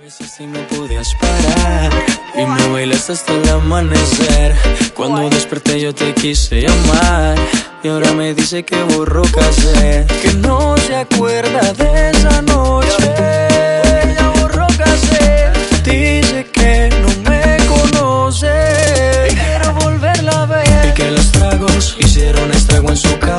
veces si no podías parar y me bailaste hasta el amanecer. Cuando desperté yo te quise llamar y ahora me dice que borró cassette, que no se acuerda de esa noche. Ya borró cassette. Dice que no me conoce y quiero volverla a ver, y que los tragos hicieron estrago en su casa.